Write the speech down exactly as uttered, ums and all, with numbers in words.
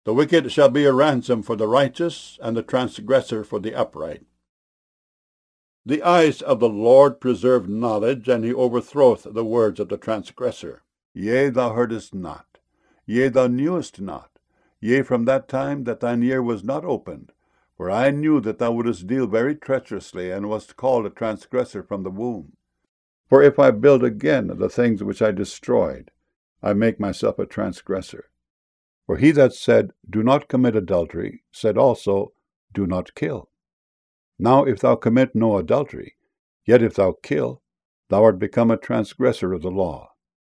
The wicked shall be a ransom for the righteous, and the transgressor for the upright. The eyes of the Lord preserve knowledge, and he overthroweth the words of the transgressor. Yea, thou heardest not, yea, thou knewest not, yea, from that time that thine ear was not opened. For I knew that thou wouldest deal very treacherously, and wast called a transgressor from the womb. For if I build again the things which I destroyed, I make myself a transgressor. For he that said, Do not commit adultery, said also, Do not kill. Now if thou commit no adultery, yet if thou kill, thou art become a transgressor of the law.